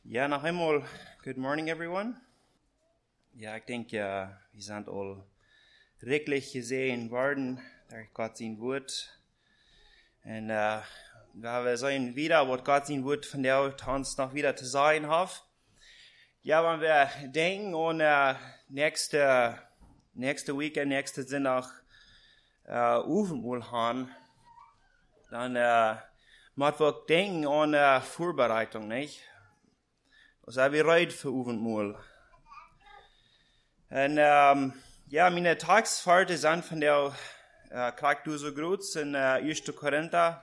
Ja, nog eenmaal, good morning everyone. Ja, ik denk, we zijn al riklich gesehen worden, durch Gott sein Wort. Und wir sehen wieder, was Gott sein Wort von der uns noch wieder zu sagen hat. Ja, wenn wir denken an nächste Weekend, nächste Sonntag, Abendmahl haben, dann müssen wir denken an Vorbereitung, nicht? Also wir bereit für Abendmahl. Und ja, meine Tagsfahrt sind von der kriegst du so groß in 1. Korinther,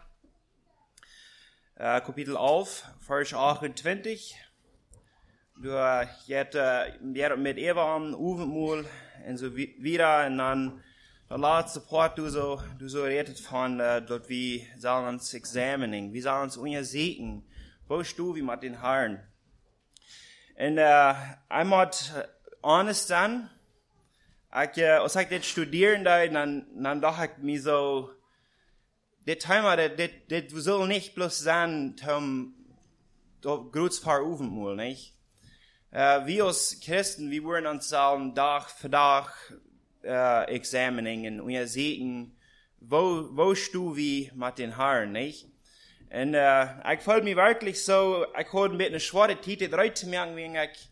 Kapitel 11, Vers 28. Du jetzt mit Eva am Abendmahl und so wieder und dann der letzte Part du so redet von dort wie sollen uns examinen, wie sollen uns untersuchen, wo stehst du mit den Herren. Und ich muss honest sein, als ich das studieren da, dann dachte ich mir so, das Thema, das soll nicht bloß sein, groß für Abendmahl, nicht? Wir als Christen, wir wollen uns Tag für Tag examinieren und untersuchen, wo stehst du mit den Herren, nicht? Und ich fühle mich wirklich so, ich habe ein bisschen schwere Titel rein zu merken, wie ich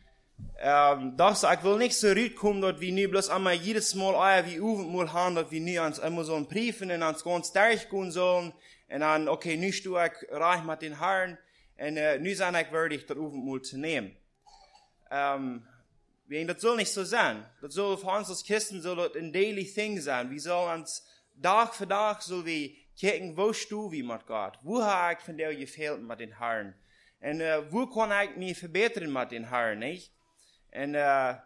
will nicht so rauskommen, dass wir nicht bloß einmal jedes Mal wie Abendmahl haben, dass wir nicht uns immer so einen Brief und uns ganz durchgehen sollen und dann, okay, nun stehe ich reich mit den Herren und nun sind ich würdig, das Abendmahl zu nehmen. Das soll nicht so sein. Das soll für uns als Christen soll das ein daily thing sein. Wir sollen uns Tag für Tag so wie kijken, wo stehst du mit Gott? Wo habe ich von dir gefehlt mit den Herren? Und wo kann ich mich verbessern mit den Herren, nicht? Und naja,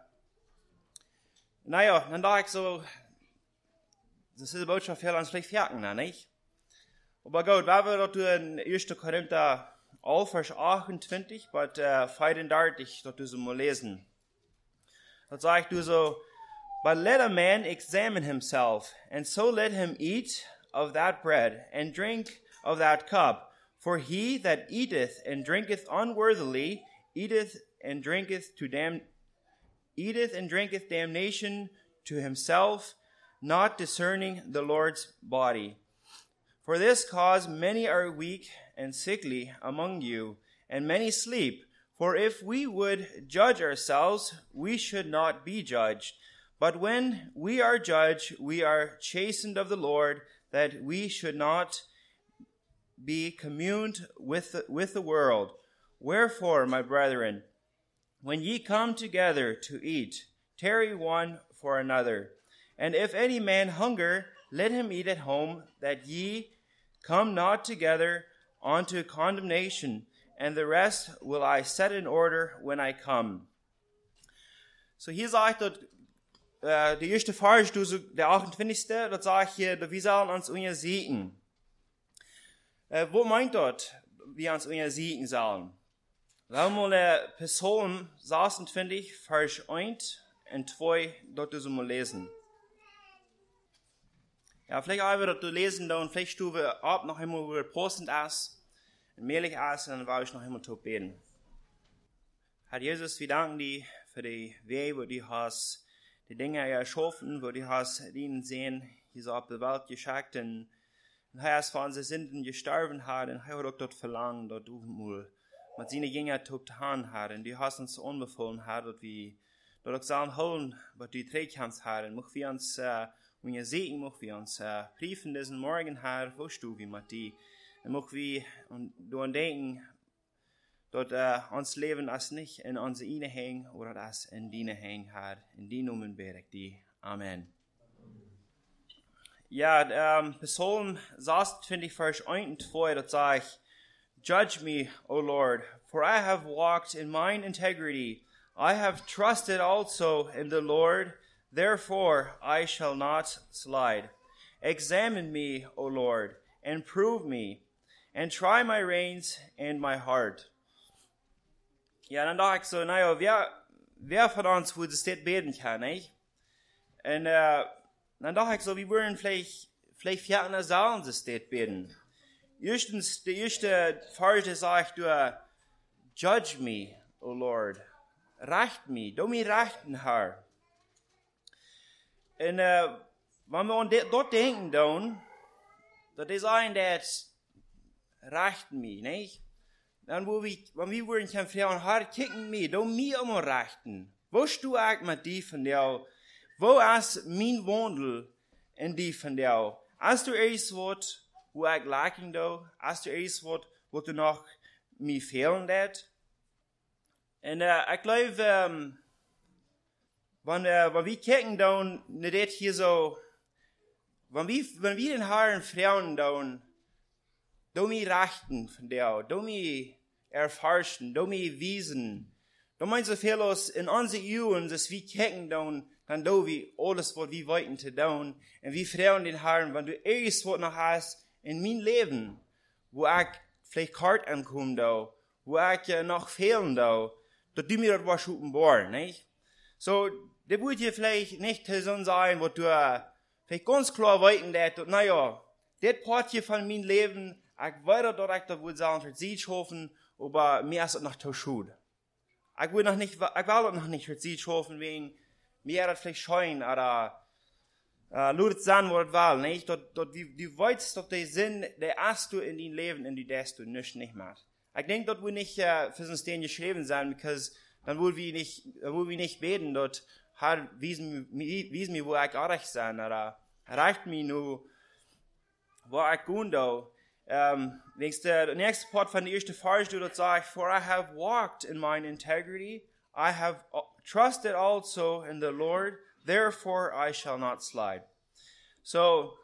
dann dachte ich so, das ist eine Botschaft für uns vielleicht merken, nicht? Aber gut, weil wir dort in 1. Korinther 11, Vers 28, aber 34, dort so mal lesen. Dort sagt du so, but let a man examine himself, and so let him eat of that bread, and drink of that cup. For he that eateth and drinketh unworthily, eateth and drinketh damnation to himself, not discerning the Lord's body. For this cause many are weak and sickly among you, and many sleep. For if we would judge ourselves, we should not be judged. But when we are judged, we are chastened of the Lord, that we should not be communed with the world. Wherefore, my brethren, when ye come together to eat, tarry one for another. And if any man hunger, let him eat at home, that ye come not together unto condemnation. And the rest will I set in order when I come. So hier sagt dort, die erste Vers, der 28. dort sagt hier, wir sollen uns untersuchen. Wo meint dort, wir uns untersuchen sollen? Da mal eine Person 26, Vers 1 und 2, dort so mal lesen. Ja, vielleicht auch dort lesen, und vielleicht stufen wir ab noch einmal über Posten aus, und mehrlich aus, und dann war ich noch einmal zu beten. Herr Jesus, wir danken dir für die Wege, wo du hast, die Dinge erschaffen, wo du hast ihnen sehen, hier so auf der Welt geschickt, und Herr, als für unsere Sünden gestorben hat, und Herr, dort verlangen, dort Abendmahl, mit seinen Jüngern getan hat, und du hast uns unbefohlen hat, dass wir dort sagen holen, was du trägst hat, und möchten wir uns, wenn ihr sehen, möchten wir uns briefen diesen Morgen, Herr, wo du wie mit dir, und möchten wir daran denken, dort uns Leben als nicht in unsere Ine hängen, oder das in deine hängen, Herr, in die Namen bete ich dir. Amen. Ja, Psalm 26, Vers 1 und 2, dort sage ich, Judge me, O Lord, for I have walked in mine integrity. I have trusted also in the Lord, therefore I shall not slide. Examine me, O Lord, and prove me, and try my reins and my heart. Ja, dann dachte ich so, naja, wer von uns würde das beten kann, nicht? Und dann dachte ich so, wir würden vielleicht vierter Saalen das beten. Erstens, der erste Vers sagt, Judge me, O Lord. Recht me. Du mir rechten, Herr. Und wenn wir an dort denken, dann, das ist ein, das rechten mich, nicht? Dann, wenn wir wollen, kann fragen, Herr, kicken mich, du mir immer rechten. Wo du eigentlich mit die von dir? Wo ist mein Wandel in die von dir? Hast du etwas, was wo ich lachen da? Hast du etwas, was du noch mir fehlen lässt? Und ich glaube, wenn wir kicken, dann, nicht hier so, wenn wir den Herrn fragen, dann, du mir rechten von dir, du mir erforschen, du mir wiesen, du meinst so viel aus in unsere Jungen, dass wir kicken, dann do wir alles, was wir wollten zu tun, und wir fragen den Herrn, wenn du etwas, was noch hast, in mein Leben, wo ich vielleicht kalt ankomme, da, wo ich noch fehlen, da, dass du mir das was offenbar, nicht? So, das wird dir vielleicht nicht so sein, wo du vielleicht ganz klar weiten lässt, naja, das Part von meinem Leben, ich weiß, dass ich da wohl sagen, für sich hoffen, aber mir ist es noch zu schuld. Ich will das noch nicht für sich hoffen, wegen mir das vielleicht scheuen, oder Lutz sagen, was das war, nicht? Die weißt doch den Sinn, der hast du in dein Leben, in die das du nicht mehr. Ich denke, das will nicht für uns den geschrieben sein, because dann wollen wir nicht beten, dort, Herr, wiesen mir, wo ich auch recht sein, oder reicht mir nur, wo ich gut da. Der nächste Part von der ersten Vers, dort sagt, for I have walked in mine integrity, I have trusted also in the Lord, therefore I shall not slide. So,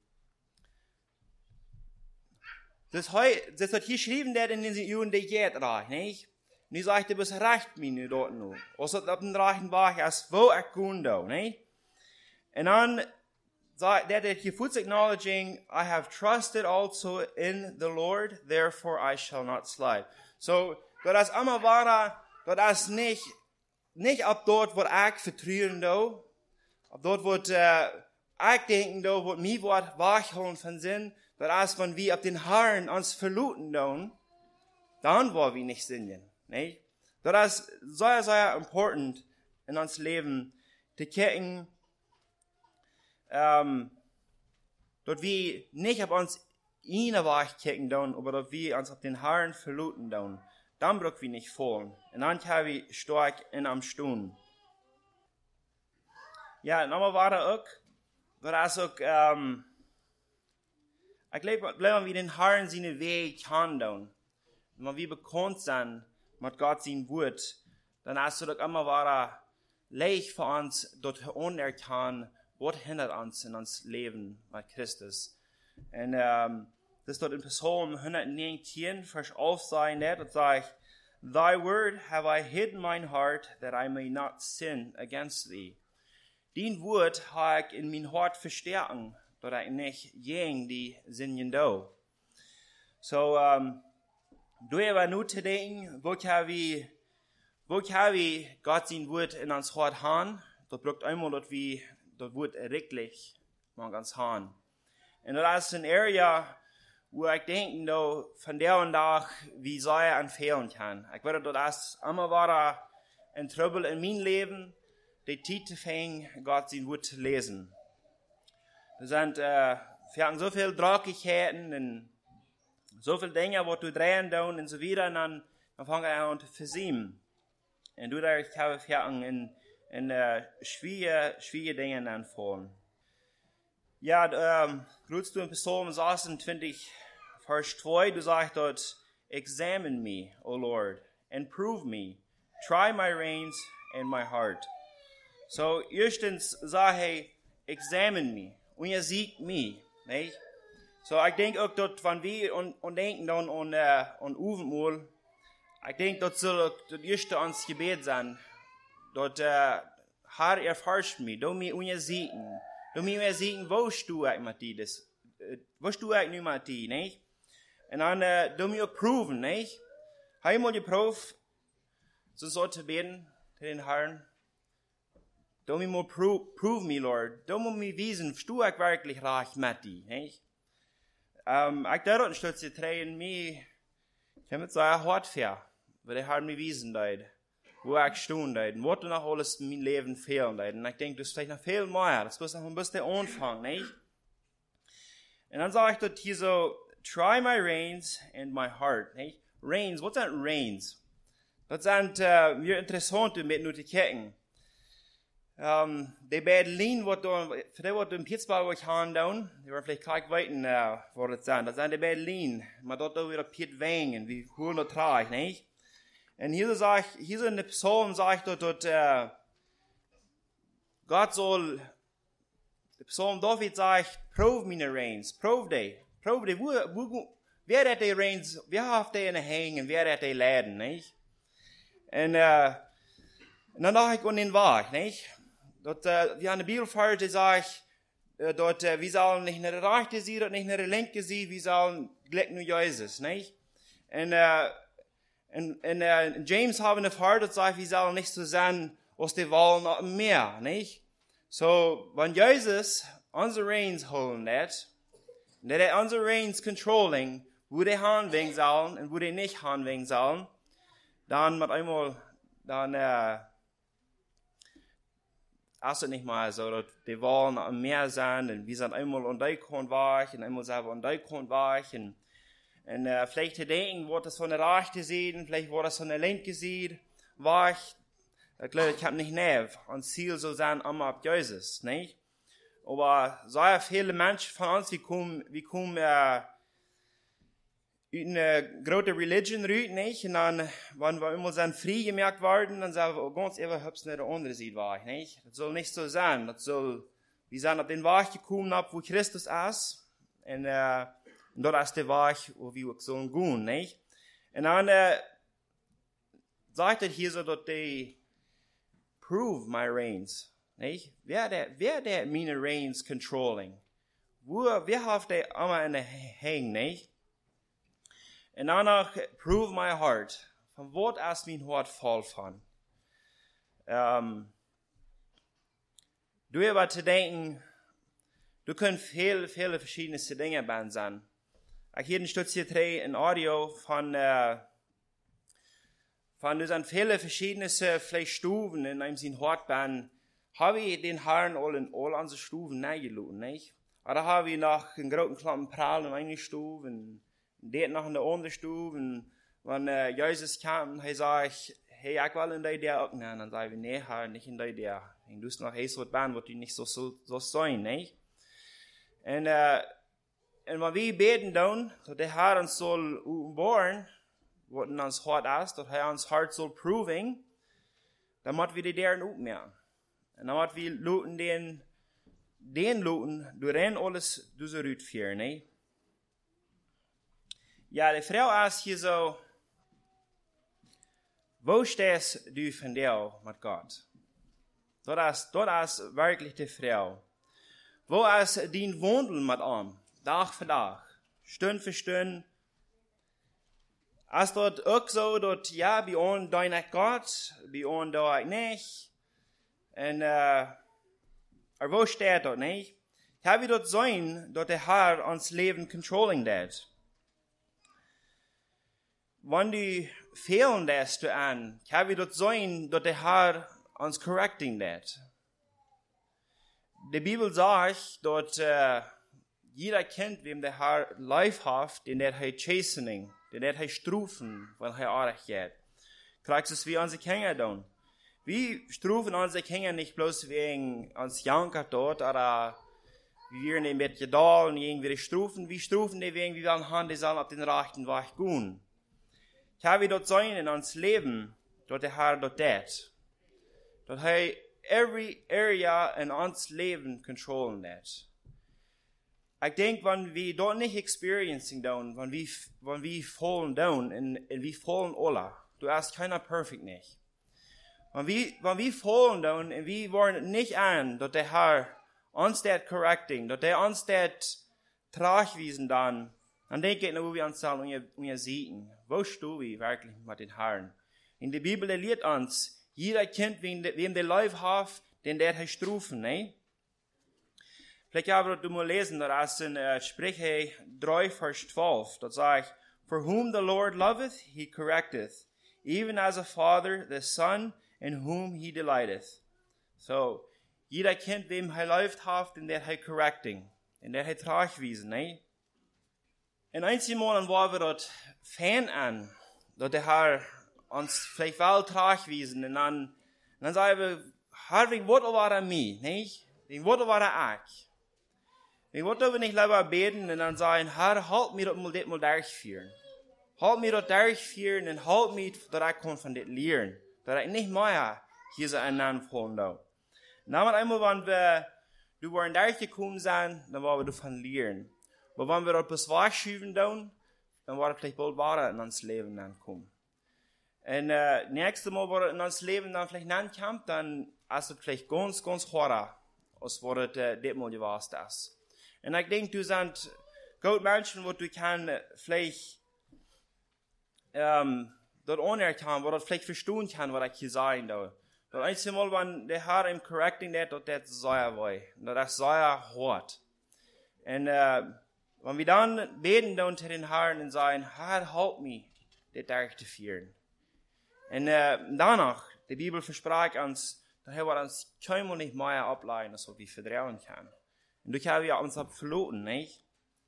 das hat hier geschrieben, der in den Juden, der geht reich, nicht? Und die sagt, was reicht mir nicht dort nur? Was hat auf den reichen Weg, als wo ich gut da, nicht? Und dann sagt der hier puts acknowledging, I have trusted also in the Lord, therefore I shall not slide. So, das ist immer wahr, das ist nicht ab dort, wo ich vertrauen da, ab dort, wo ich denken da, wo mir Wort wachholen von Sinn, das ist, wenn wir ab den Herrn uns verluten dann wollen wir nicht singen, nicht? Das ist sehr, sehr important in uns Leben, zu kicken, dort wir nicht auf uns innerwach kicken aber dort wir uns auf den Herrn verluten dann brauchen wir nicht fallen. Und dann können wir stark in am Stunden. Ja, nochmal war da auch, das auch, ich glaube, wenn wir den Herrn seinen Weg handeln, wenn wir bekannt sind mit Gott sein Wort, dann ist es doch immer war leicht für uns, dort unerkannt, was hindert uns in uns Leben mit Christus. Und das dort in Psalm 119, Vers 11 sein, dort sagt, Thy word have I hid in mine heart, that I may not sin against thee. Dein Wort habe ich in mein Hart verstärken, dass ich nicht gegen die Sünden do. So, du aber nur zu denken, wo kann wir Gott sein Wort in uns Hart haben, das braucht einmal, dass wir das Wort wirklich mal ganz haben. Und das ist ein Area, wo ich denke, von der und da, wie soll er empfehlen kann. Ich werde das immer war ein Trouble in meinem Leben, die Zeit fängt, Gott sein Wort zu lesen. Wir haben so viel Dreckigkeiten und so viele Dinge, wo du drehen und so weiter, und dann fangen wir an zu versieben. Und du darfst in schwierige Dinge dann fallen. Ja, grüßt du in Psalm 26, Vers 2, du sagst dort, Examine me, O Lord, and prove me, try my reins and my heart. So, erstens sage ich, examine me, und ihr seht mich, nicht? So, ich denke auch dort, wenn wir und denken dann an Uvenmol, ich denke, dort soll das erste ans Gebet sein, dort, Herr, erforscht mich, du mir und ihr seht mich. Du mir sagen, wo du eigentlich mit dir das, wo du eigentlich nicht mit dir, nicht? Und dann, du mir proven, nicht? Habe ich mal geprüft, so zu beten, zu den Herrn. Du mir mal prove me, Lord. Du mir wiesen, du eigentlich wirklich reich mit dir, nicht? Ich darf ein Stück zu drehen, mir, ich kann mit so hart fair. Weil der hat mir wiesen, wo ich stehen, und was noch alles in meinem Leben fehlen. Und ich denke, das ist vielleicht noch viel mehr. Das muss noch ein bisschen anfangen, nicht? Und dann sage ich dort hier so, try my reins and my heart, nicht? Reins, was sind Reins? Das sind wir interessant mit nur die Ketten. Die beiden Linien, für die, was du in Pittsburgh haben, die waren vielleicht gleich weiten, wo das sind. Das sind die beiden Linien. Man dort wieder Pitt wängen, wie cool und trage, nicht? Und hier so in der Psalm sagt dort, Gott soll, der Psalm David sagt, prove meine Reins, prove die, wer hat die Reins, wer hat die in den Hängen, wer hat die Läden, nicht? Und dann dachte ich an den Weg, nicht? Dort, wie an der Bibelfahrt sagt, dort, wir sollen nicht nach der Rechte sehen, und nicht nach der Linke sehen, wir sollen gleich nur Jesus, nicht? Und James haben eine Fahrt, dort sagt, wir sollen nicht so sein, aus der Wahl nach dem Meer, nicht? So, wenn Jesus unsere Reins holen hat, und er unsere Reins controlling, wo die handeln sollen und wo die nicht handeln sollen, dann mit einmal, ist es nicht mal so, dass die Wahlen am Meer sind, und wir sind einmal an der Kant weg, und einmal selber an der Kant weg, und vielleicht denken, wo das von der Rechte sieht, und vielleicht wo das von der Linke sieht, weg. Ich habe nicht nerv, und Ziel soll sein, immer ab Jesus, nicht? Aber sehr viele Menschen von uns, wir kommen in eine große Religion rein, nicht? Und dann, wenn wir immer dann frei gemerkt werden, dann sagen wir, oh, ganz einfach, hab's nicht der andere sieht, war, nicht? Das soll nicht so sein. Wir sind auf den Weg gekommen, wo Christus ist. Und dort ist der Weg, wo wir sollen gehen, nicht? Und dann, sagt er hier so, dass die prove my reins, nicht? Wer der meine reins controlling? Wer hat der immer in der Hängen, nicht? Und danach, prove my heart. Von wo ist mein Hart voll von? Du aber zu denken, du kannst viele verschiedene Dinge bei sein. Ich hier stutz hier ein Audio von du sind viele verschiedene vielleicht Stufen in einem sein Hart ban. Habe ich den Herrn all unsere Stufen neigelassen, nicht? Oder habe ich nach einen großen Klappen Prall in eine Stufe und det noch in der andere Stufe, und wenn Jesus kam, er sagt, hey, ich will in der auch nehmen, dann sagen wir, nee, Herr, nicht in der. Du hast noch so etwas, wird die nicht so sein, nicht? Und wenn wir beten dann, dass der Herr uns soll uppenbaren, was in uns Hart ist, dass er uns Hart soll proving, dann müssen wir die deren aufmerken. Und dann müssen wir Leuten den Leuten, du rennen alles, du so rütführen, nicht? Ja, die Frau ist hier so, wo stehst du von dir mit Gott? Das ist wirklich die Frau. Wo ist dein Wandel mit ihm? Tag für Tag, Stunde für Stunde. Ist dort auch so, dass, ja, bei uns da nicht Gott, bei uns da nicht. Und, wo steht dort, nicht? Kann wir dort sein, dass der Herr uns Leben controlling wird? Wenn du fehlen lässt du an, kann wir dort sein, dass der Herr uns correcting wird. Die Bibel sagt, dass jeder kennt, wem der Herr life hat, den der Herr chastening, den der Herr strufen, weil er arg geht. Kriegst es wie unsere Kinder tun. Wir strufen unsere Kinder nicht bloß wegen uns Janker dort, oder wir werden mit Gedal und irgendwie strufen. Wir strufen die wegen, wir wollen haben, die sollen auf den rechten Weg gehen. Kann wir dort sein in uns Leben, dort der Herr dort det. Dort er every area in uns Leben controllen det. Ich denke, wenn wir dort nicht experiencing down, wenn wir fallen down, und wir fallen alle, du hast keiner perfekt nicht. Wenn wir fallen down, und wir wollen nicht an, dort der Herr uns det correcting, dort der uns det tragwiesen dann denke ich, wo wir uns sagen, und ihr sehen, wo stehen wir wirklich mit den Herrn? In der Bibel lehrt uns, jeder kennt, wem der Leib hat, den der hat strufen, ne? Vielleicht aber du mal lesen, da ist in Sprüche 3, Vers 12, da sagt, for whom the Lord loveth, he correcteth, even as a father the son in whom he delighteth. So, jeder Kind, wem hij läuft haft, in der hij correcting, in der hij traagwiesen, ne? En eenmaal waren we dat fan aan, dat de Heer ons vielleicht wel traagwiesen, en dan zeiden we, Heer, wie wordt er aan mij, ne? Wie wordt er aan ik? Wie wordt er niet lieber beten, en dan zeggen, Heer, halt mir dat dit mal durchführen. Halt mir dat durchführen, en halt mir, dat ik kon van dit leren. Dat ik niet meer hier zo een naam volgen zou. Nou, eenmaal wanneer we waren durchgekommen zijn, dan waren we ervan leren. Maar wanneer we dat bis wegschuiven doen, dan wordt het vielleicht bald wahr in ons leven dan komen. En nächste Mal, wo het in ons leven dan vielleicht nankommt, dan is het vielleicht ganz, ganz harder, als wat het dit Mal geweest is. En ik denk, du sind gut Menschen, wo du kann vielleicht dat anerkennen, wo dat vielleicht verstehen kann, was ich hier sagen da. Dat einmal, wenn der Herr im correcting dat sehr war. Dat ist sehr hart. Und wenn wir dann beten dann zu den Herrn und sagen, Herr, help me, das durchzuführen. Und danach, die Bibel verspricht uns, dass er uns keinmal nicht mehr ableiten, als wir vertrauen kann. Und durch haben wir uns verloren, nicht?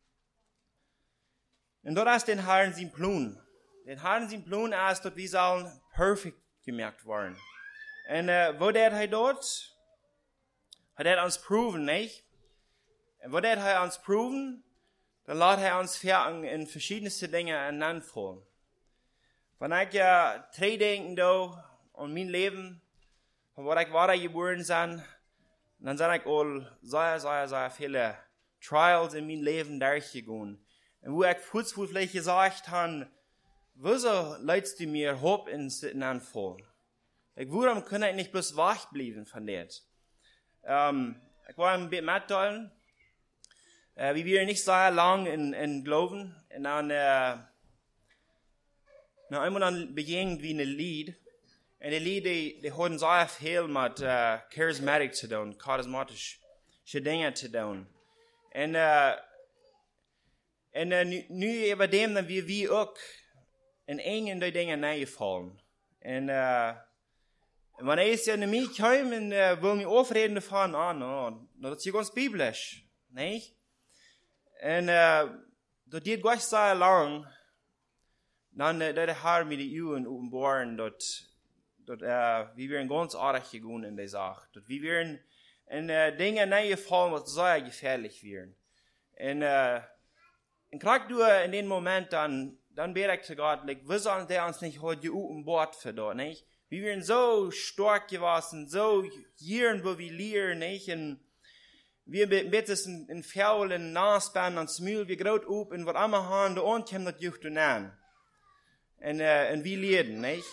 Und dort ist den Herrn sein Plan. Den Herrn sein Plan ist, dass wir sollen perfekt gemerkt werden. Und wo dat hij dort? Hat er uns proven, nicht? Und wo dat hij uns proven? Dann lässt er uns fertig in verschiedenste Dinge anfangen. Wenn ich ja terugdenken da an mein Leben, von wat ich war geboren bin, dann sind ich all sehr viele Trials in mein Leben durchgegangen. Und wo ich kurz vielleicht gesagt habe, wieso leidest du mir Hopp ins Sitten anfallen? Warum kann ich nicht bloß wach bleiben von das? Ich war ein bisschen mitteilen. Wir waren nicht sehr lang in Glauben. Und dann, einmal dann begegnet wie ein Lied. Und die Lied, die hatten sehr viel mit Charismatic zu tun, charismatische Dinge zu tun. Und nu über dem, dann wir auch in einen der Dinge neigefallen. Und wenn ich ja mich komme und will mich aufreden davon, das ist ja ganz biblisch, nicht? Und das geht Gott sehr lang, dann der Herr mit den Augen offenbaren, dass wir werden ganz arg gegangen in der Sache, dass wir werden in Dinge neigefallen, was sehr gefährlich werden. Und kriegst du in dem Moment dann bete ich zu Gott, wir sollen der uns nicht heute offenbart für dort, nicht? Wir werden so stark gewesen, so hier, wo wir lernen, nicht? Und wir beten in faulen Nasband und Smühl, wir graut up, und was immer haben, da ankommt, das jucht und an. Und wir lernen, nicht?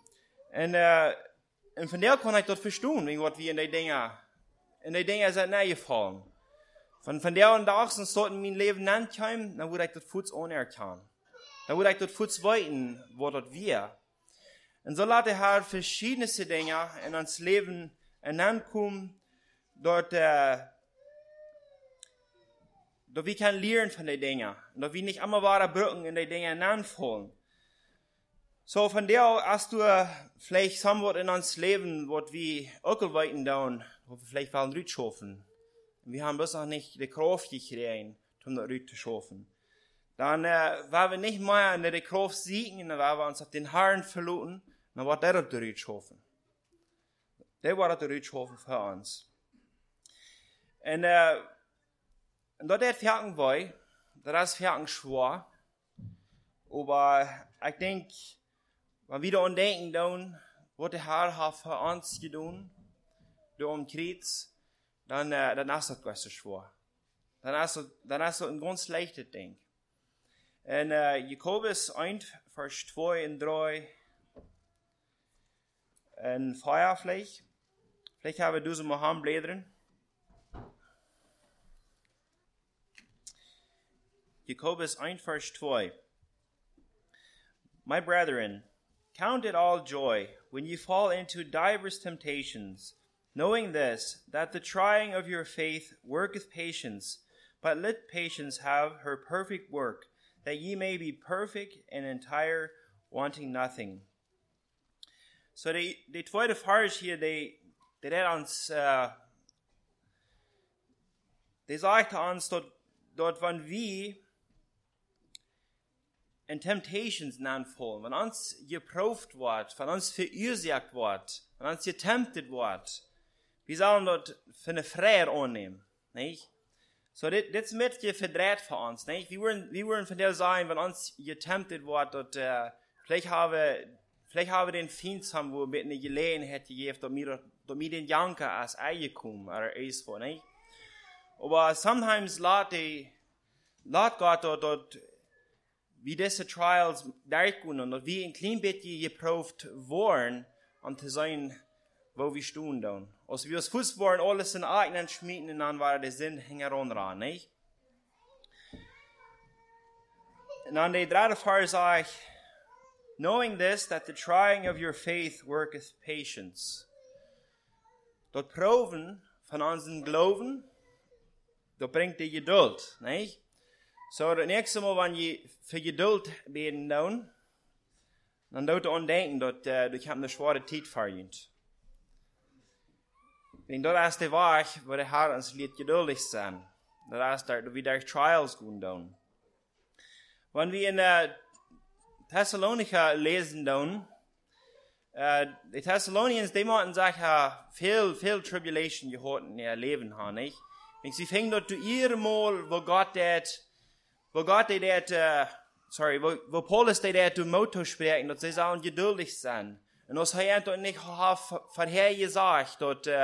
Und von der kann ich das verstehen, wie was wir in die Dinge sind neigefallen. Von der und da sollten mein Leben ankommen, dann würde ich das Fuß anerkennen. Dann würde ich das Fuß weiten, wo das wir. Und so lässt der Herr verschiedenste Dinge in uns Leben ankommen, dort wir können lernen von den Dingen. Dort wir nicht immer wahre Brücken in die Dinge anfallen. So von der hast du vielleicht somewhat in uns Leben, was wir auch weiten down, wo wir vielleicht wollen rückschaffen. Wir haben bis noch nicht die Kraft gekriegt, um das rückschaffen. Dann weil wir nicht mehr in der Kraft siegen, dann weil wir uns auf den Herrn verloren, dann war der das rückschaffen. Der war das rückschaffen für uns. Und dort der fertig war, das ist fertig schwer. Aber ich denke, wenn wir da denken, dann, was der Herr hat für uns getan, da am Kreuz, dann ist das gar so schwer. Dann ist das ein ganz leichtes Ding. Und Jakobus 1, Vers 2 und 3, und Feuer vielleicht haben wir so mal Handblättern. Jakobus 1, Vers 2. My brethren, count it all joy when you fall into divers temptations, knowing this, that the trying of your faith worketh patience. But let patience have her perfect work, that ye may be perfect and entire, wanting nothing. So die tweede vers hier, die redt uns, die sagt uns, dort wenn wir in Temptations anfallen, wenn uns geprüft wird, wenn uns verursacht wird, wenn uns getemptet wird, wir sollen dort für eine Freiheit annehmen, nicht? So, das ist mit verdreht für uns, nicht? Wir wollen von der sein, wenn uns getemptet wird, dort, vielleicht haben wir den Feind haben, wo wir eine Gelegenheit gegeben, dass wir den Janker als eingekommen, oder ist wo, nicht? Aber sometimes lässt Gott dort, wie diese Trials durchgehen und dass wir ein klein bisschen geprüft worden, um zu sein, wo wir stehen dann. Also wir uns Fuß waren, alles in eigenen Schmieden und dann war der Sinn heran, nicht? Und dann der dritte Vers sagt, knowing this, that the trying of your faith worketh patience. Dort Proben von unseren Glauben, dort bringt die Geduld, nicht? So, das nächste Mal, wenn ihr für Geduld beten, dann dort an denken, dass du eine schwere Zeit verdient. Wenn das ist der Weg, wo der Herr uns lädt geduldig sein. Das ist, dass wir durch Trials gehen dann. Wenn wir in Thessalonica lesen dann, die Thessalonians, die hatten sich viel Tribulation gehabt in ihr Leben haben, nicht? Wenn sie fingen dort zu ihrem Mal, wo Paulus zu Motto sprechen, dass sie sollen geduldig sein. Und das hat er nicht vorher gesagt,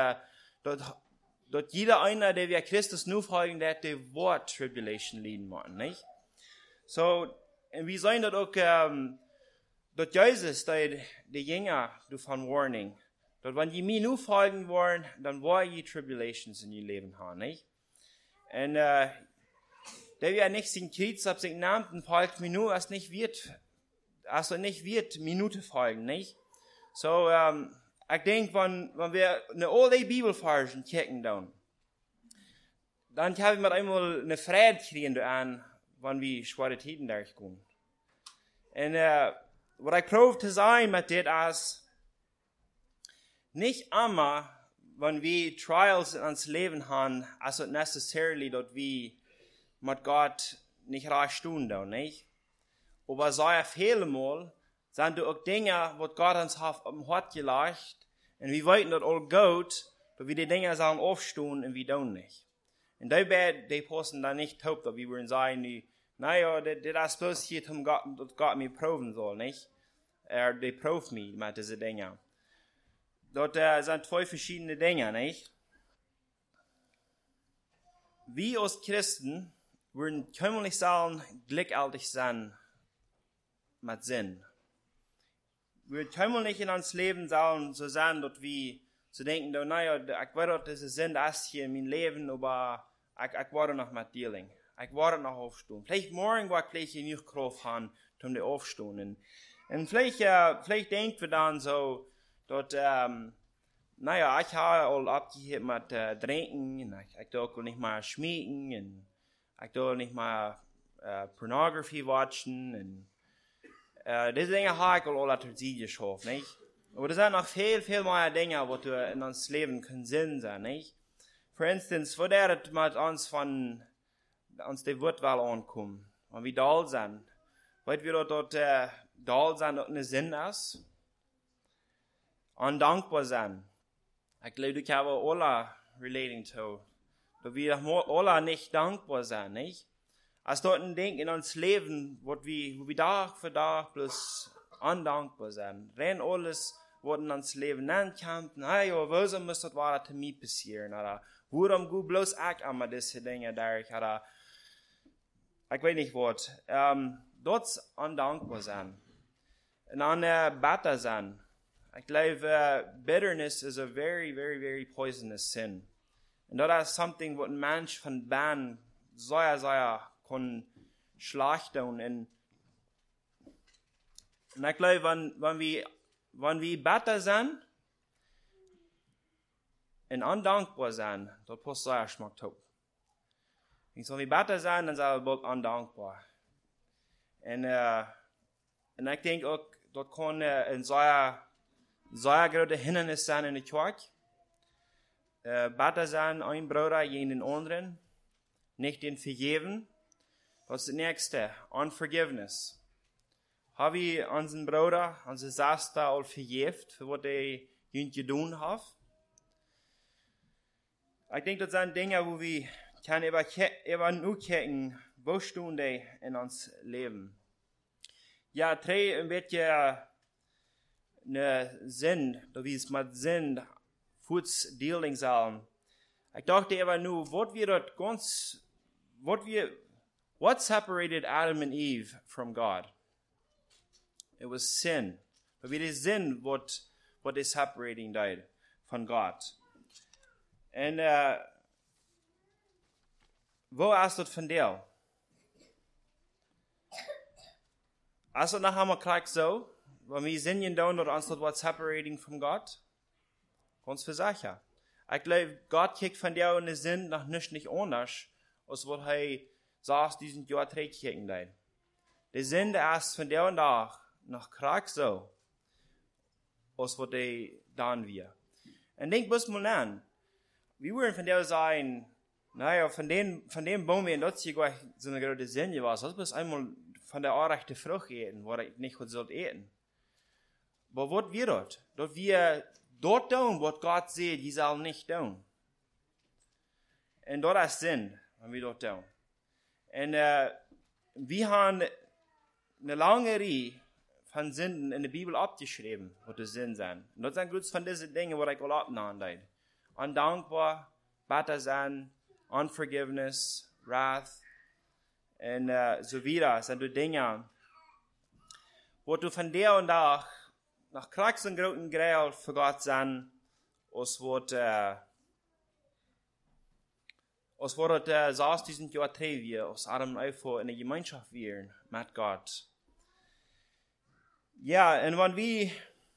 dass jeder einer, der wir Christus nur folgen, der Wort Tribulation leiden muss, nicht? So, und wir sehen dort auch, dass Jesus, die Jünger, von Warning, dass wenn die mir nur folgen wollen, dann wollen die Tribulations in ihr Leben haben, nicht? Und, der wir nicht sin Kiez ab sich nannten, folgt mir nur, als nicht wird Minute folgen, nicht? So, ich denke, wenn wir eine all die Bibelversen checken dann haben wir einmal eine Freude kriegen an, wenn wir schwere Zeiten durchgehen. Und, was ich probiere zu sein mit dem ist, nicht immer, wenn wir Trials in uns Leben haben, also necessarily, dass wir mit Gott nicht recht tun, nicht? Aber sehr viele Mal sind auch Dinge, was Gott uns am Hart gelegt, und wir wollten das all gut, dass wir die Dinge sollen aufstehen und wir tun nicht. Und die passen dann nicht taub, dass wir würden sagen, naja, das ist bloß hier, dass Gott mich proben soll, nicht? Die prüft mich mit diesen Dingen. Dort sind zwei verschiedene Dinge, nicht? Wir als Christen würden kümmerlich sagen, glücklich sein mit Sinn. Wir können nicht in uns Leben so sein, dass wir so denken, naja, ich werde das Sinn das hier in meinem Leben, aber ich werde noch mit dealen. Ich werde noch aufstehen. Vielleicht morgen werde ich nicht Kraft haben, um die aufstehen. Und vielleicht denken wir dann so, dass, naja, ich habe all abgehört mit Trinken, und ich darf nicht mal schminken, und ich darf nicht mal Pornography watchen, und diese Dinge habe ich alle zur Seite geschafft, nicht? Aber das sind noch viel mehr Dinge, die wir in uns Leben können Sinn sein, nicht? Für instance, wo der mit uns die Wortwahl ankommen, wenn wir da sind, weil wir dort da sind, dort eine Sinn ist, und dankbar sein. Ich glaube, du kannst alle relating to, dass wir alle nicht dankbar sind, nicht? Als dort ein Ding in uns Leben, wo wir Tag für Tag bloß undankbar sind. Wenn alles, was in uns Leben ankommt, naja, wieso muss das weiter zu mir passieren? Oder warum gut bloß ich immer diese Dinge durch? Oder ich weiß nicht was. Dort undankbar sein. Und dann bitter sein. Ich glaube, bitterness is a very, very, very poisonous sin. Und das ist something, what ein Mensch von Bahn sehr kann schlachten. Und ich glaube, wenn wir bitter sind und undankbar sind, dann passt sehr Geschmack drauf. Wenn wir bitter sind, dann sind wir bald undankbar. Und ich denke auch, dort kann ein sehr Zou je grote hindernis zijn in de kerk? Beter zijn een broeder gegen den anderen, nicht den vergeben. Das ist das nächste, Unforgiveness. Haben wir unseren Bruder, unsere Schwester all vergebt, für was er uns getan hat? Ich denke, das sind Dinge, wo wir über nur gucken, wo stehen die in uns Leben. Ja, drei ein bisschen eine Sinn, da wie es mit Sinn Fuß dealen sollen. Ich dachte aber nur, what separated Adam and Eve from God? It was sin. But it is sin what is separating died von Gott. Und wo ist das von dir? Ist das nachher mal gleich so? Wenn wir singen da, dass uns das was separating from Gott? Ganz für sicher. Ich glaube, Gott kriegt von dir und den Sinn noch nicht anders, als was er sagt, diesen Jahr trägt. Der Sinn, der ist von dir und da noch krank so, als was er dann wir. Und denk bloß mal an, wir wollen von dir sagen, naja, von dem Baum, in das hier gar so eine große Sinn war, das bloß einmal von der anrechten Frucht eten, wo ich nicht sollte eten. Aber was wir dort? Dort wir dort tun, was Gott sieht, die soll nicht tun. Und dort ist Sinn, wenn wir dort tun. Und wir haben eine lange Reihe von Sünden in der Bibel abgeschrieben, was die Sinn sind. Und das sind gut von diesen Dingen, die ich all abnehme. Undankbar, bitter sein, Unforgiveness, Wrath und so weiter. Sind die Dinge, wo du von der und da nach Kriegs und großen Gräl für Gott sein, als was das saß diesen Jahr wir, aus Adam und Eva in der Gemeinschaft wären mit Gott. Ja, und wenn wir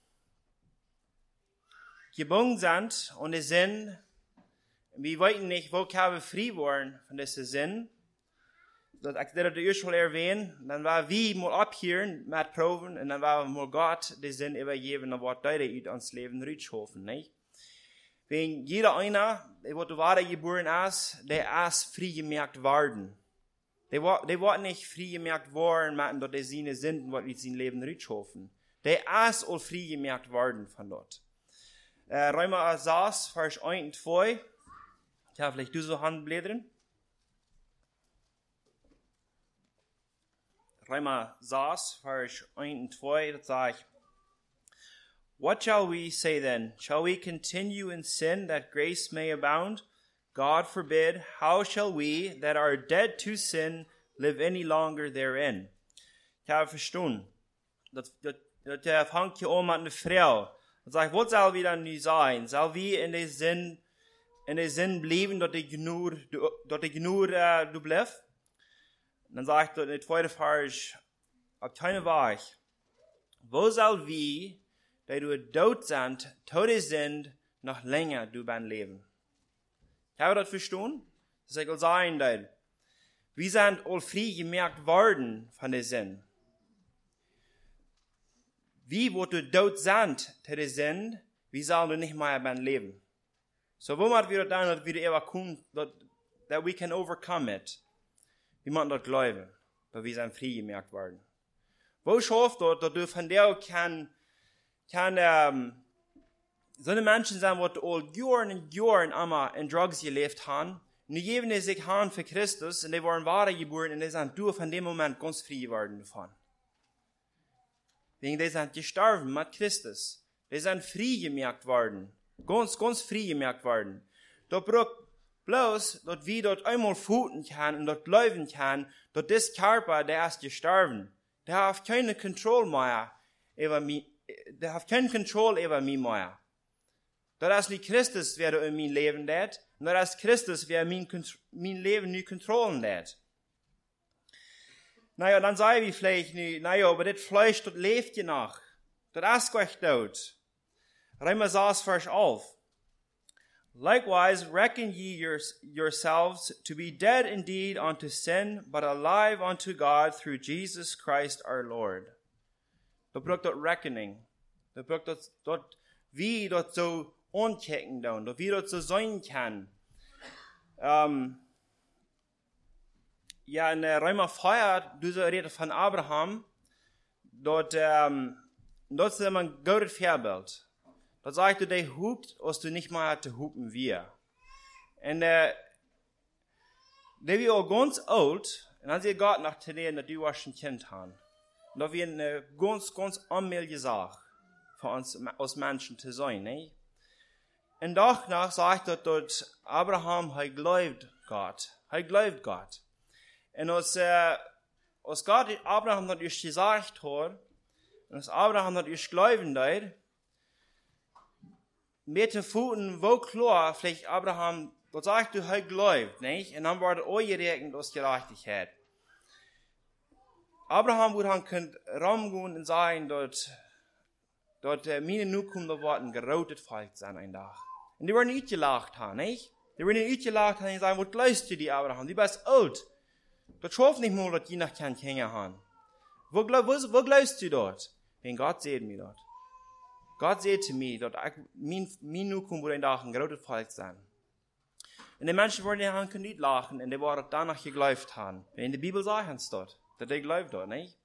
gebunden sind und es sind, wir wollten nicht, wo können wir frei werden von diesem Sinn, dat ik dat de eerst al erwähnen, dann war wir mal abhören mit Proben und dann war mal Gott den Sinn übergeben, was da uit ans Leben rückschaffen, nicht? Wenn jeder einer, der was wahre geboren ist, der ist frei gemerkt worden. Der wird nicht frei gemerkt worden, mit dort der seine Sünden, was in sein Leben rückschaffen. Der ist all frei gemerkt worden von dort. Römer 6, Vers 1 und 2. Ja, vielleicht du so Handblättern. Römer 6, Vers 1 und 2, das sagt, what shall we say then? Shall we continue in sin that grace may abound? God forbid. How shall we that are dead to sin live any longer therein? Ich habe verstanden. Das fängt hier an mit einer Frau. Und sagt, was soll wir dann nie sein? Soll wir in den Sinn bleiben, dass ich nur du bleibst? Dann sagt er in der zweiten Vers, auf keine Weise, wo soll wir, da du tot sind, tote sind, noch länger du beim Leben? Ich habe das verstanden? Das soll sein, dass wir sind all frei gemerkt worden von der Sinn. Wie, wo du tot sind, tote sind, wie sollen du nicht mehr beim Leben? So, wo machen wir das dann, dass wir überkommen, that we can overcome it? Wie man dort glauben, dass wir sind frei gemerkt worden. Wo schafft dort, dass du von der kann so eine Menschen sein, die all Jahren und Jahren immer in Drugs gelebt haben, und die geben sich an für Christus, und die waren wahre geboren, und die sind durch von dem Moment ganz frei geworden davon. Wegen die sind gestorben mit Christus. Die sind frei gemerkt worden. Ganz frei gemerkt worden. Da braucht bloß, dass wir dort einmal futen können und dort laufen können, dass das Körper, der ist gestorben, der hat keine Kontrolle mehr über mich, der hat keine Kontrolle über mich mehr. Das ist nicht Christus, wer in mein Leben lädt, und das ist Christus, wer mein Leben nicht kontrollen lädt. Naja, dann sagen wir vielleicht nicht, naja, aber das Fleisch, das lebt ja noch. Das ist gleich tot. Römer 6, Vers 11. Likewise, reckon ye yourselves to be dead indeed unto sin, but alive unto God through Jesus Christ our Lord. Da braucht dort Reckoning. Da braucht dort wie dort so ankicken dann, wie dort so sein kann. Ja, in der Römer 4, du so redet von Abraham, dort ist immer ein gutes Vorbild. Dort sagt du, der hupt, als du nicht mal hatte hupen wir. Und der war auch ganz alt, und dann sie Gott nach Tedeen, dass du warst ein Kind haben. Und das war eine ganz, ganz unmögliche Sache für uns als Menschen zu sein, ne? Und danach sagt er dort, Abraham, er glaubt Gott. Er glaubt Gott. Und als Gott Abraham hat euch gesagt hat, und als Abraham hat euch glauben hat, mit den Pfoten, wo klar, vielleicht Abraham, dort sagt du, er glaubt, nicht? Und dann war das auch gerechnet als Gerechtigkeit. Abraham würde dann können rumgehen und sagen, dort meine Nukum worden gerotet Volk sein ein Tag. Und die werden nicht gelacht haben, nicht? Die werden nicht gelacht haben und sagen, wo glaubst du die, Abraham? Die bist alt. Das schafft nicht mal, dass die noch keinen Kinder haben. Wo glaubst du dort? Wenn Gott sieht mir dort. Gott sieht zu mir, dort mein Nukum wurde ein Tag ein gerotet Volk sein. Und die Menschen werden können nicht lachen und die waren danach geglaubt haben. In der Bibel sagen es dort, dass die glaubt dort, nicht?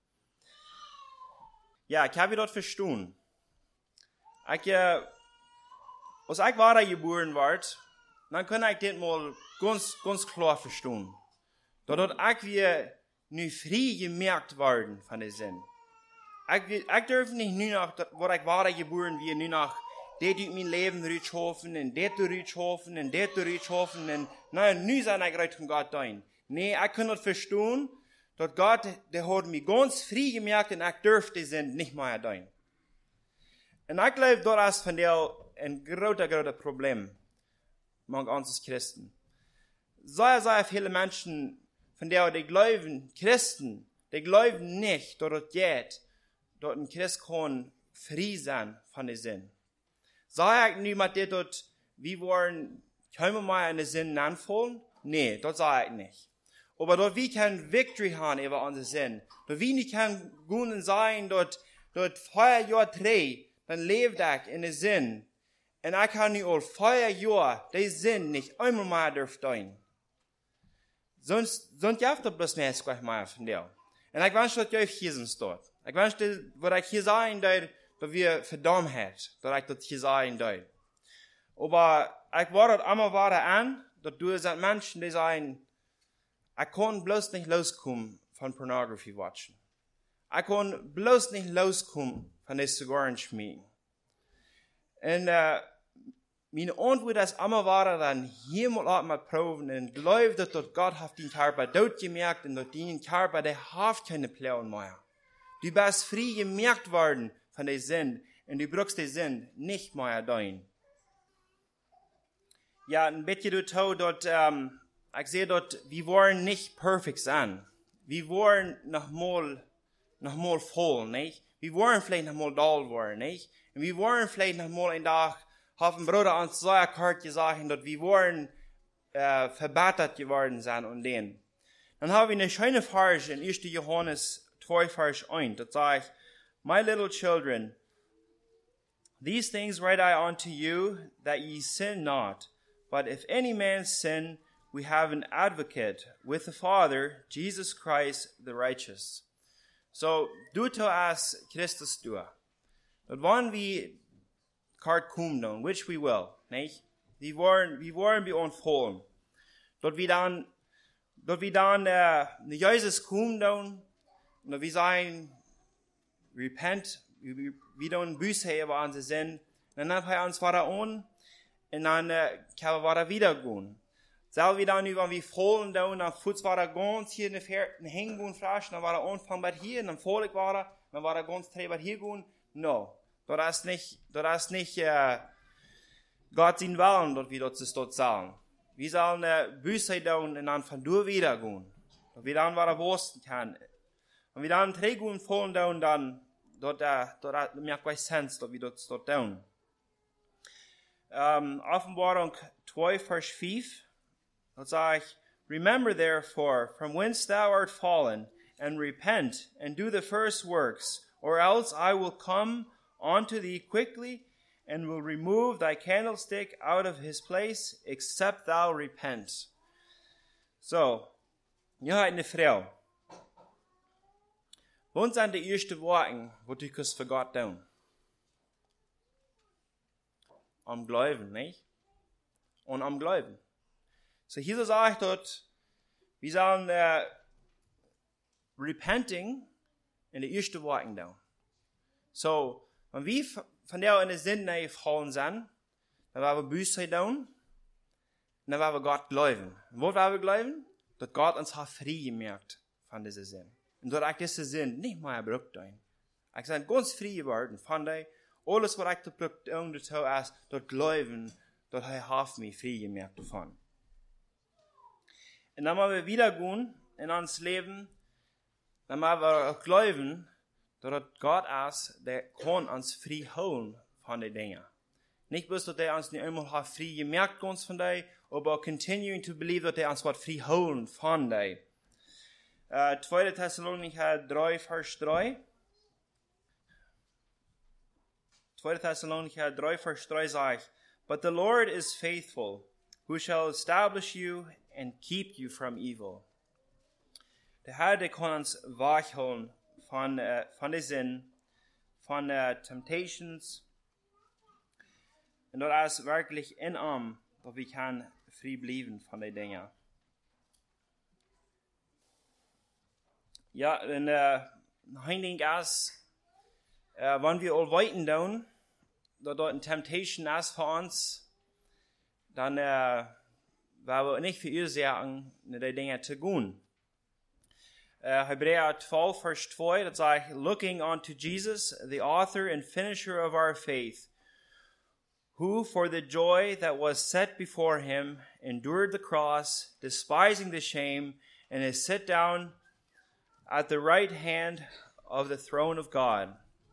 Ja, ich habe dort verstanden. Als ich war geboren war, dann kann ich das mal ganz klar verstehen. Dort ich wir nu frei gemerkt worden von der Sinn. Ich darf nicht nur nach, wo ich war geboren wie, nur nach, das tut mein Leben rütschaffen, und das rütschaffen, und das rütschaffen, und nein, nu sind ich recht von Gott ein. Nee, ich kann nicht verstehen, dass Gott, der hat mich ganz frei gemerkt, und ich dürfte sind nicht mehr ein. Und ich glaube, dort ist von der ein großer Problem mit uns als Christen. Sehr viele Menschen, von der die glauben, Christen, die glauben nicht, dass es geht, dass ein Christ kann frei sein von der Sinn. Sag ich nicht, dass dort, wir wollen, können wir mal eine Sinn anfangen? Nee, das sage ich nicht. Aber dort wir können Victory haben über unsere Sinn. Dort wir nicht können gehen sein, dort 4 Jahre 3, dann lebt ich in der Sinn. Und ich kann nicht all 4 Jahre den Sinn nicht einmal mehr dürfen. Sonst darf das bloß nicht gleich mal von dir. Und ich wünsche, dass ihr hier sind dort. Ich wünsche, dass ich hier sein darf, dass wir verdammt hat, dass ich dort hier sein darf. Aber ich war dort einmal an, dass du sind Menschen, die sagen, ich kann bloß nicht loskommen von Pornography watchen. Ich kann bloß nicht loskommen von den Zigarren schmieden. Und meine Antwort ist immer war dann, hier mal proben und glaube, dass Gott hat den Körper dort gemerkt und dass den Körper, der hat keine Pläne mehr. Du bist frei gemerkt worden von der Sinn und du brauchst die Sinn nicht mehr dein. Ja, ein bisschen dazu, dort, ich sehe dort, wir wollen nicht perfekt sein. Wir wollen noch mal voll, nicht? Wir wollen vielleicht noch mal doll werden, nicht? Und wir wollen vielleicht noch mal einen Tag, haben Bruder uns so erklärt gesagt, dass wir wollen verbessert geworden sein und den. Dann habe ich eine schöne Vers in 1. Johannes 2, Vers 1. Das sagt, My little children, these things write I unto you, that ye sin not. But if any man sin, we have an advocate with the Father, Jesus Christ the righteous. So, du to as Christus du. Dat wann wir kart kommen dann, which we will, nicht? Wir wollen bei uns holen. Dort wir dann Jesus kommen dann, und wir sagen, repent, wir dann Buße über unsere Sinn, dann haben wir uns weiter an, und dann können wir weiter wieder gehen. Selber dann, wenn wir fallen dann fuß war ganz hier eine hängen gehen fragen, dann war er anfangen bei hier, dann voll war dann war er ganz drei bei hier gehen. No. Das ist nicht, Gott sein Willen, dort wir dort sagen. Wir sollen Büße tun und dann von durch wieder gehen. Und wir dann war er wussten kann. Und wir dann drei gehen fallen dann dort merkt kein Sens, dort wir dort tun. Offenbarung 2, Vers 5. Dort sage ich, Remember therefore from whence thou art fallen, and repent, and do the first works, or else I will come unto thee quickly, and will remove thy candlestick out of his place, except thou repent. So, je hebt een vrouw. Wat zijn de eerste woorden wat je kunt voor God doen? Om geloven, niet? Und om geloven. So, hier sagt dort, wir sollen repenting in de eerste woorden doen. So, wenn wir von der in de zin naar gefallen zijn, dan werden we buusheid doen, en dan werden we God geloven. Wat werden we geloven? Dat God ons heeft vrijgemaakt van deze zin. En dat ik deze zin niet meer gebruikt heb. Ik ben ganz vrij geworden van die. Alles wat ik gebruikt heb, dat is dat geloven, dat hij heeft mij vrijgemaakt ervan. En dan moeten we wieder gaan in ons leven, dan moeten we ook geloven, dat het God is, der kan ons vrij houden van die dingen. Niet bloß, dat hij ons niet eenmaal heeft vrijgemaakt van die, aber continuing to believe dat hij ons wat vrij houden van die. 2 Thessalonicher 3, vers 3. 2 Thessalonicher 3, vers 3 zegt, But the Lord is faithful, who shall establish you and keep you from evil. De Heer die kan ons weghouden van de zin, van temptations. En dat is werkelijk in hem, dat we kan vrij blijven van die dingen. Ja, en ik denk als, wanneer we al weten doen, dat dat een temptation is voor ons, dan werden we niet veroorzaken, naar die dingen te gaan. Hebreeën 12, vers 2, dat zegt, Looking unto Jesus, the author and finisher of our faith, who for the joy that was set before him endured the cross, despising the shame, and is set down at the right hand of the throne of God.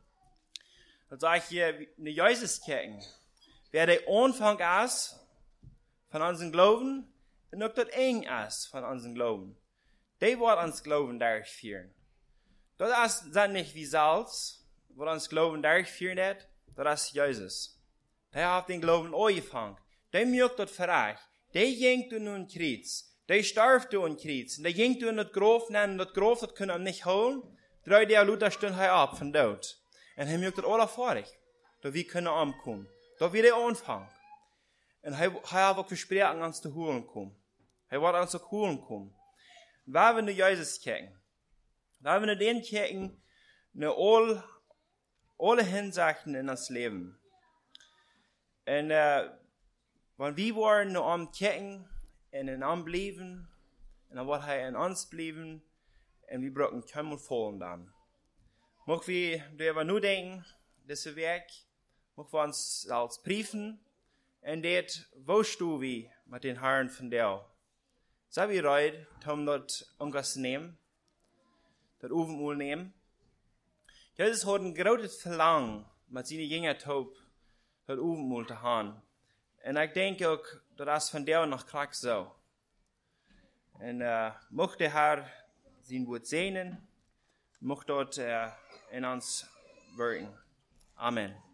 Dat zegt je naar Jezus kijken. Wer de aanvang is van onze geloven, en ook dat eind is van onze geloven. Die wordt ons geloven durchführen. Dat is dan niet wie zelfs, wat ons geloven durchführen heeft, dat is Jezus. Die heeft den geloven aangevangen. Die maakt dat verrecht. Die ging toen een kruis. Die starft toen een kruis. Die ging toen het graf nemen, dat graf dat kon hem niet houden. 3 dagen later stond hij op van dood. En hij maakt het alle fertig. Dat we kunnen aankomen. Dat we die aanvangen. En hij heeft ook versproken ons te horen komen. Hij wordt ons ook horen komen. Waar we naar Jezus kijken. Waar we naar den kijken, naar alle hinzichten in ons leven. En wanneer we worden naar hem kijken, en in hem blijven, en dan wordt hij in ons blijven, en we breken helemaal vol dan. Mogen we daarover nu denken, deze week, mogen we ons zelfs brieven, en dit, wo stu we met den Herren van jou? Zijn we bereid om dat ongas te nemen? Dat oefenmoel nemen? Jezus had een groot verlangen met zijn jongertop dat oefenmoel te gaan. En ik denk ook dat is van jou nog krak zo. En mocht de Heer zijn woord zegenen, mocht dat in ons werken. Amen.